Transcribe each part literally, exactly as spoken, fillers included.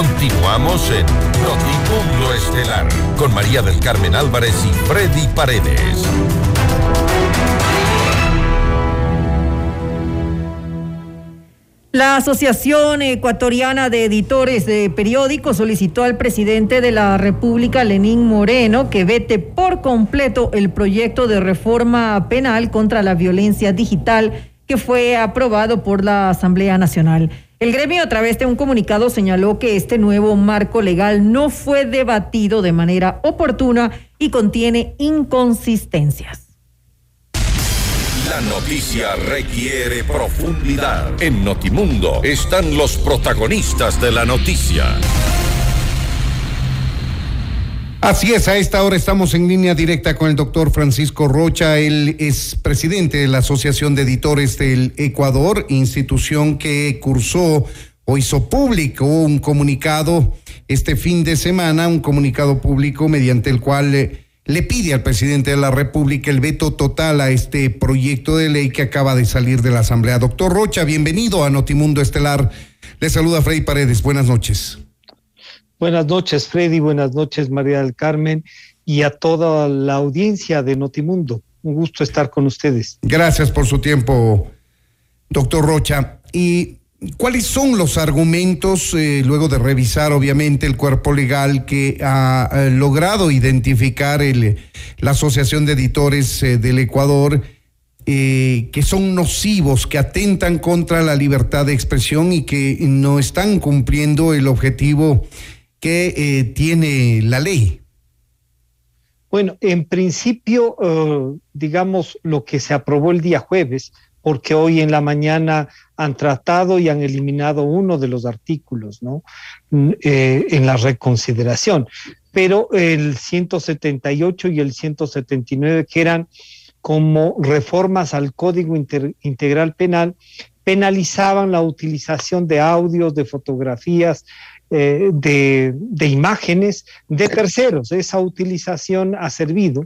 Continuamos en Notimundo Estelar con María del Carmen Álvarez y Freddy Paredes. La Asociación Ecuatoriana de Editores de Periódicos solicitó al presidente de la República, Lenín Moreno, que vete por completo el proyecto de reforma penal contra la violencia digital que fue aprobado por la Asamblea Nacional. El gremio, a través de un comunicado, señaló que este nuevo marco legal no fue debatido de manera oportuna y contiene inconsistencias. La noticia requiere profundidad. En Notimundo están los protagonistas de la noticia. Así es, a esta hora estamos en línea directa con el doctor Francisco Rocha. Él es presidente de la Asociación de Editores del Ecuador, institución que cursó o hizo público un comunicado este fin de semana, un comunicado público mediante el cual eh, le pide al presidente de la República el veto total a este proyecto de ley que acaba de salir de la Asamblea. Doctor Rocha, bienvenido a Notimundo Estelar. Le saluda Freddy Paredes. Buenas noches. Buenas noches, Freddy. Buenas noches, María del Carmen, y a toda la audiencia de Notimundo. Un gusto estar con ustedes. Gracias por su tiempo, doctor Rocha. ¿Y cuáles son los argumentos, eh, luego de revisar obviamente el cuerpo legal, que ha eh, logrado identificar el, la Asociación de Editores eh, del Ecuador, eh, que son nocivos, que atentan contra la libertad de expresión y que no están cumpliendo el objetivo que eh, tiene la ley? Bueno, en principio, uh, digamos, lo que se aprobó el día jueves, porque hoy en la mañana han tratado y han eliminado uno de los artículos, ¿no? Eh, en la reconsideración. Pero el ciento setenta y ocho y el ciento setenta y nueve, que eran como reformas al Código Inter- Integral Penal, penalizaban la utilización de audios, de fotografías, eh, de, de imágenes de terceros. Esa utilización ha servido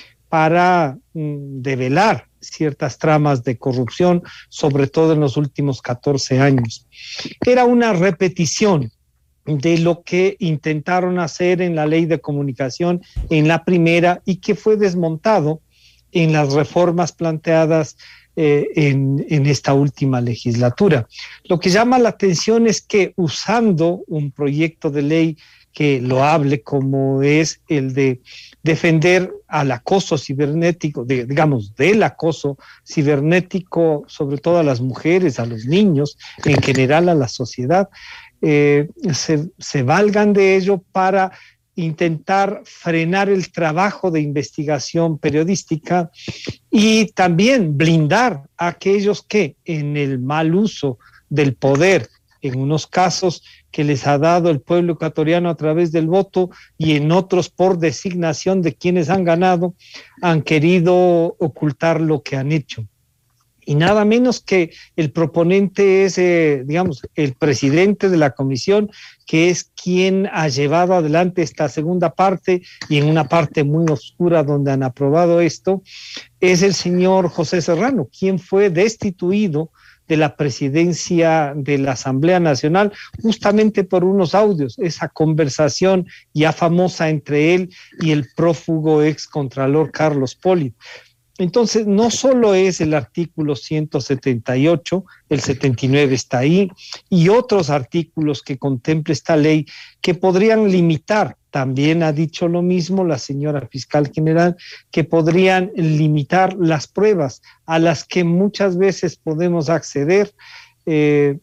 para mm, develar ciertas tramas de corrupción, sobre todo en los últimos catorce años. Era una repetición de lo que intentaron hacer en la ley de comunicación en la primera y que fue desmontado en las reformas planteadas eh, en, en esta última legislatura. Lo que llama la atención es que usando un proyecto de ley que lo hable, como es el de defender al acoso cibernético, de, digamos, del acoso cibernético, sobre todo a las mujeres, a los niños, en general a la sociedad, eh, se, se valgan de ello para intentar frenar el trabajo de investigación periodística y también blindar a aquellos que en el mal uso del poder, en unos casos que les ha dado el pueblo ecuatoriano a través del voto y en otros por designación de quienes han ganado, han querido ocultar lo que han hecho. Y nada menos que el proponente es, eh, digamos, el presidente de la comisión, que es quien ha llevado adelante esta segunda parte y en una parte muy oscura donde han aprobado esto, es el señor José Serrano, quien fue destituido de la presidencia de la Asamblea Nacional justamente por unos audios, esa conversación ya famosa entre él y el prófugo ex contralor Carlos Poli. Entonces, no solo es el artículo ciento setenta y ocho, el setenta y nueve está ahí, y otros artículos que contempla esta ley que podrían limitar, también ha dicho lo mismo la señora fiscal general, que podrían limitar las pruebas a las que muchas veces podemos acceder eh,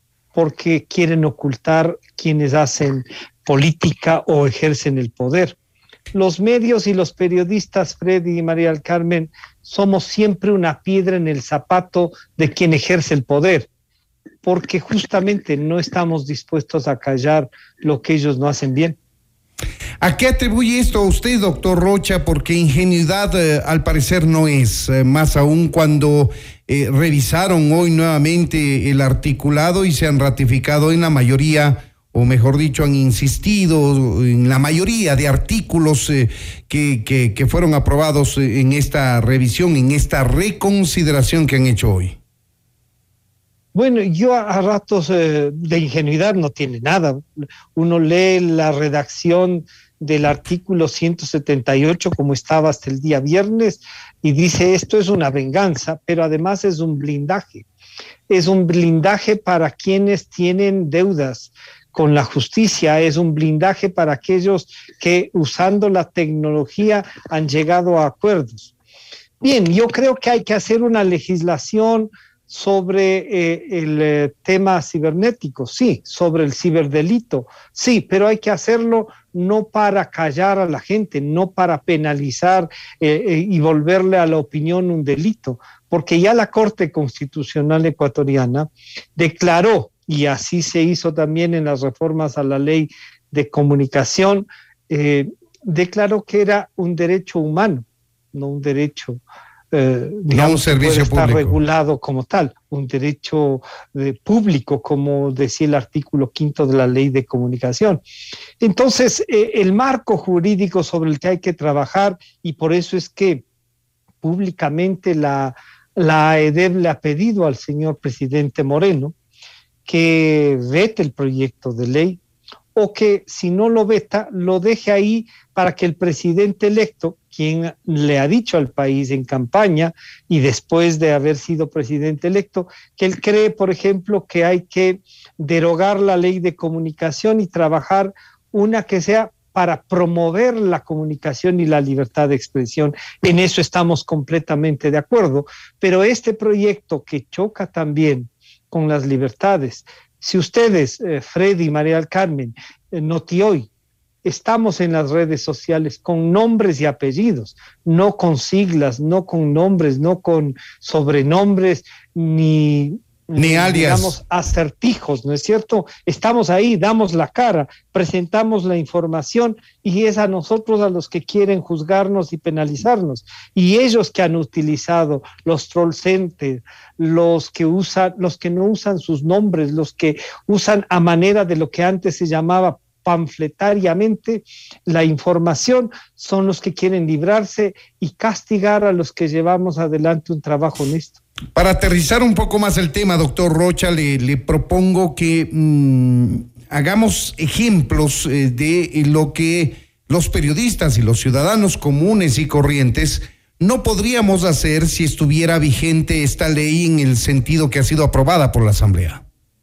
porque quieren ocultar quienes hacen política o ejercen el poder. Los medios y los periodistas, Freddy y María del Carmen, somos siempre una piedra en el zapato de quien ejerce el poder, porque justamente no estamos dispuestos a callar lo que ellos no hacen bien. ¿A qué atribuye esto a usted, doctor Rocha? Porque ingenuidad eh, al parecer no es, eh, más aún cuando eh, revisaron hoy nuevamente el articulado y se han ratificado en la mayoría, o mejor dicho, han insistido en la mayoría de artículos eh, que, que, que fueron aprobados en esta revisión, en esta reconsideración que han hecho hoy. Bueno, yo a, a ratos eh, de ingenuidad no tiene nada. Uno lee la redacción del artículo ciento setenta y ocho como estaba hasta el día viernes y dice esto es una venganza, pero además es un blindaje. Es un blindaje para quienes tienen deudas con la justicia, es un blindaje para aquellos que usando la tecnología han llegado a acuerdos. Bien, yo creo que hay que hacer una legislación sobre eh, el eh, tema cibernético, sí, sobre el ciberdelito, sí, pero hay que hacerlo no para callar a la gente, no para penalizar eh, eh, y volverle a la opinión un delito, porque ya la Corte Constitucional ecuatoriana declaró, y así se hizo también en las reformas a la ley de comunicación, eh, declaró que era un derecho humano, no un derecho Eh, digamos, no un servicio puede estar público regulado como tal, un derecho de público, como decía el artículo quinto de la ley de comunicación. Entonces, eh, el marco jurídico sobre el que hay que trabajar, y por eso es que públicamente la, la AEDEB le ha pedido al señor presidente Moreno que vete el proyecto de ley, o que si no lo veta, lo deje ahí para que el presidente electo, quien le ha dicho al país en campaña y después de haber sido presidente electo, que él cree, por ejemplo, que hay que derogar la ley de comunicación y trabajar una que sea para promover la comunicación y la libertad de expresión. En eso estamos completamente de acuerdo, pero este proyecto que choca también con las libertades, si ustedes, eh, Freddy y María del Carmen, eh, Notioy, estamos en las redes sociales con nombres y apellidos, no con siglas, no con nombres, no con sobrenombres, ni, ni alias, digamos, acertijos, ¿no es cierto? Estamos ahí, damos la cara, presentamos la información y es a nosotros a los que quieren juzgarnos y penalizarnos. Y ellos que han utilizado los troll centers, los que usan, los que no usan sus nombres, los que usan a manera de lo que antes se llamaba panfletariamente la información, son los que quieren librarse y castigar a los que llevamos adelante un trabajo honesto. Para aterrizar un poco más el tema, doctor Rocha, le, le propongo que mmm, hagamos ejemplos eh, de lo que los periodistas y los ciudadanos comunes y corrientes no podríamos hacer si estuviera vigente esta ley en el sentido que ha sido aprobada por la Asamblea.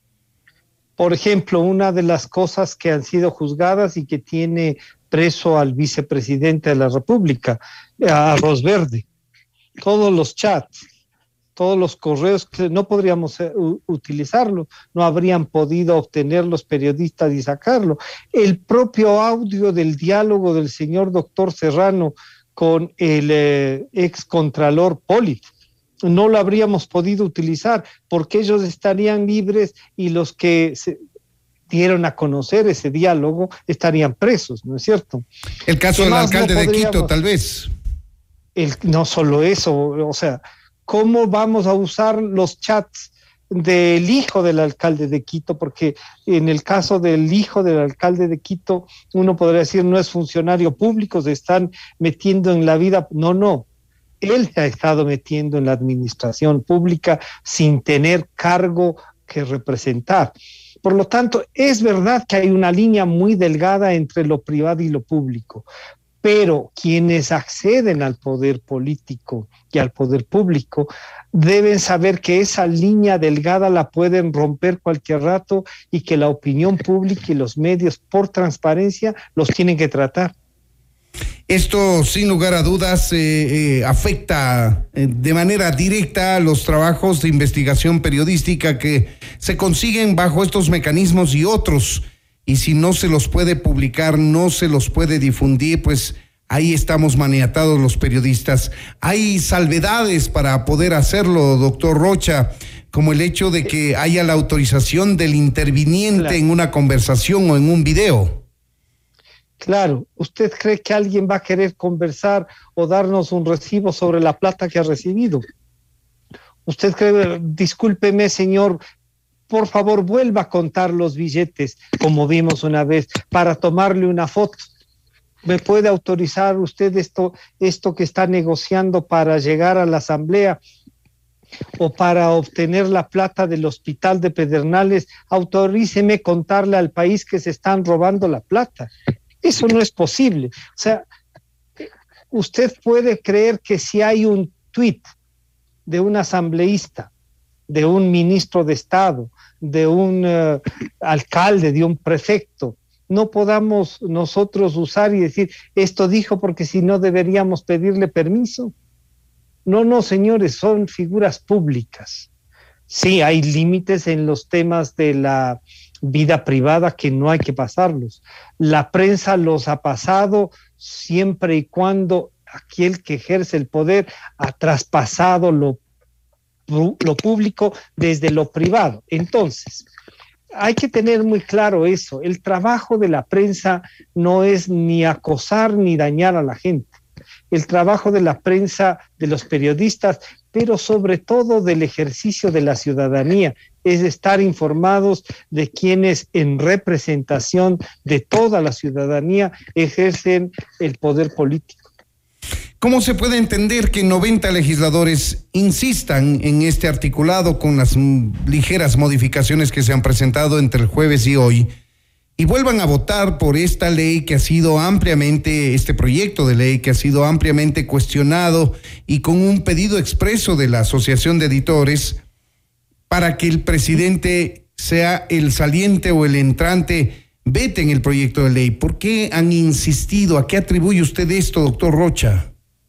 Por ejemplo, una de las cosas que han sido juzgadas y que tiene preso al vicepresidente de la República, a Rosverde, todos los chats, todos los correos, que no podríamos uh, utilizarlo, no habrían podido obtener los periodistas y sacarlo. El propio audio del diálogo del señor doctor Serrano con el eh, ex contralor Poli, no lo habríamos podido utilizar porque ellos estarían libres y los que se dieron a conocer ese diálogo estarían presos, ¿no es cierto? El caso del alcalde no de Quito, tal vez. El, no solo eso, o sea, ¿cómo vamos a usar los chats del hijo del alcalde de Quito? Porque en el caso del hijo del alcalde de Quito, uno podría decir no es funcionario público, se están metiendo en la vida, no, no. Él se ha estado metiendo en la administración pública sin tener cargo que representar. Por lo tanto, es verdad que hay una línea muy delgada entre lo privado y lo público, pero quienes acceden al poder político y al poder público deben saber que esa línea delgada la pueden romper cualquier rato y que la opinión pública y los medios, por transparencia, los tienen que tratar. Esto, sin lugar a dudas, eh, eh, afecta eh, de manera directa a los trabajos de investigación periodística que se consiguen bajo estos mecanismos y otros. Y si no se los puede publicar, no se los puede difundir, pues ahí estamos maniatados los periodistas. Hay salvedades para poder hacerlo, doctor Rocha, como el hecho de que haya la autorización del interviniente claro. en una conversación o en un video. Claro, ¿usted cree que alguien va a querer conversar o darnos un recibo sobre la plata que ha recibido? ¿Usted cree, discúlpeme señor, por favor vuelva a contar los billetes, como vimos una vez, para tomarle una foto? ¿Me puede autorizar usted esto, esto que está negociando para llegar a la asamblea? o para obtener la plata del hospital de Pedernales, autoríceme contarle al país que se están robando la plata. Eso no es posible. O sea, usted puede creer que si hay un tuit de un asambleísta, de un ministro de Estado, de un uh, alcalde, de un prefecto, no podamos nosotros usar y decir, esto dijo porque si no deberíamos pedirle permiso. No, no, señores, son figuras públicas. Sí, hay límites en los temas de la vida privada que no hay que pasarlos. La prensa los ha pasado siempre y cuando aquel que ejerce el poder ha traspasado lo, lo público desde lo privado. Entonces, hay que tener muy claro eso. El trabajo de la prensa no es ni acosar ni dañar a la gente. El trabajo de la prensa, de los periodistas, pero sobre todo del ejercicio de la ciudadanía, es estar informados de quienes en representación de toda la ciudadanía ejercen el poder político. ¿Cómo se puede entender que noventa legisladores insistan en este articulado con las ligeras modificaciones que se han presentado entre el jueves y hoy y vuelvan a votar por esta ley que ha sido ampliamente, este proyecto de ley que ha sido ampliamente cuestionado y con un pedido expreso de la Asociación de Editores para que el presidente sea el saliente o el entrante, veten el proyecto de ley? ¿Por qué han insistido? ¿A qué atribuye usted esto, doctor Rocha?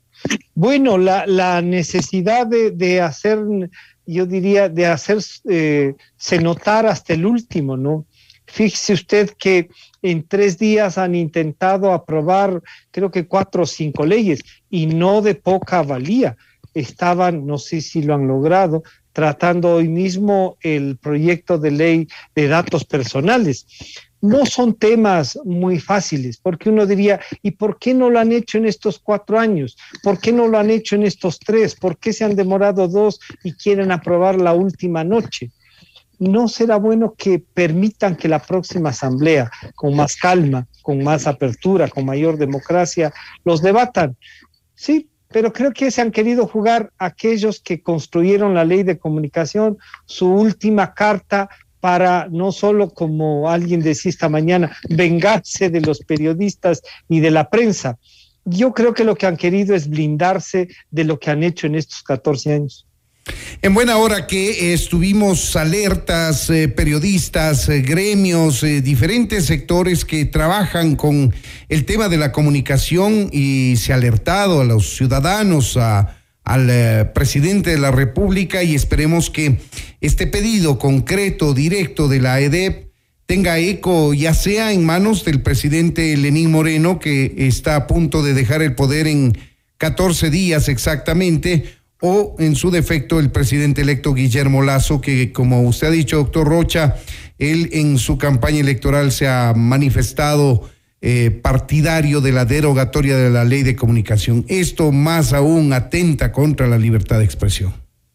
Bueno, la, la necesidad de, de hacer, yo diría, de hacerse eh, se notar hasta el último, ¿no? Fíjese usted que en tres días han intentado aprobar, creo que cuatro o cinco leyes, y no de poca valía. Estaban, no sé si lo han logrado, tratando hoy mismo el proyecto de ley de datos personales. No son temas muy fáciles, porque uno diría, ¿y por qué no lo han hecho en estos cuatro años? ¿Por qué no lo han hecho en estos tres? ¿Por qué se han demorado dos y quieren aprobar la última noche? ¿No será bueno que permitan que la próxima asamblea, con más calma, con más apertura, con mayor democracia, los debatan? Sí, pero creo que se han querido jugar aquellos que construyeron la ley de comunicación, su última carta para no solo, como alguien decía esta mañana, vengarse de los periodistas y de la prensa. Yo creo que lo que han querido es blindarse de lo que han hecho en estos catorce años. En buena hora que estuvimos alertas, eh, periodistas, eh, gremios, eh, diferentes sectores que trabajan con el tema de la comunicación y se ha alertado a los ciudadanos, a, al eh, presidente de la República, y esperemos que este pedido concreto, directo de la E D E P tenga eco, ya sea en manos del presidente Lenín Moreno, que está a punto de dejar el poder en catorce días exactamente, o en su defecto el presidente electo Guillermo Lasso, que como usted ha dicho, doctor Rocha, él en su campaña electoral se ha manifestado eh, partidario de la derogatoria de la ley de comunicación. Esto más aún atenta contra la libertad de expresión.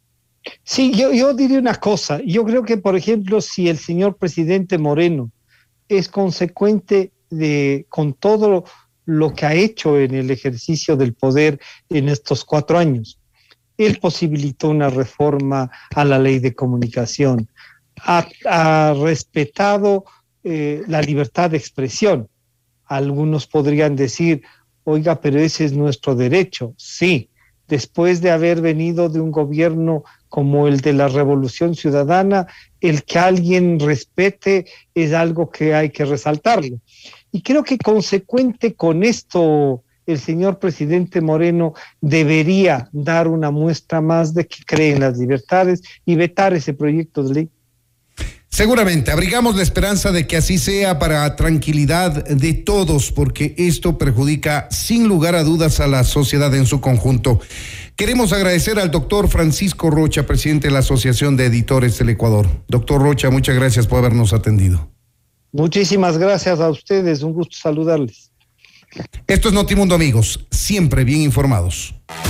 Sí, yo, yo diría una cosa. Yo creo que, por ejemplo, si el señor presidente Moreno es consecuente de, con todo lo, lo que ha hecho en el ejercicio del poder en estos cuatro años, él posibilitó una reforma a la ley de comunicación, ha, ha respetado eh, la libertad de expresión. Algunos podrían decir, oiga, pero ese es nuestro derecho. Sí, después de haber venido de un gobierno como el de la Revolución Ciudadana, el que alguien respete es algo que hay que resaltarlo. Y creo que consecuente con esto, el señor presidente Moreno debería dar una muestra más de que cree en las libertades y vetar ese proyecto de ley. Seguramente, abrigamos la esperanza de que así sea para tranquilidad de todos, porque esto perjudica sin lugar a dudas a la sociedad en su conjunto. Queremos agradecer al doctor Francisco Rocha, presidente de la Asociación de Editores del Ecuador. Doctor Rocha, muchas gracias por habernos atendido. Muchísimas gracias a ustedes, un gusto saludarles. Esto es Notimundo, amigos, siempre bien informados.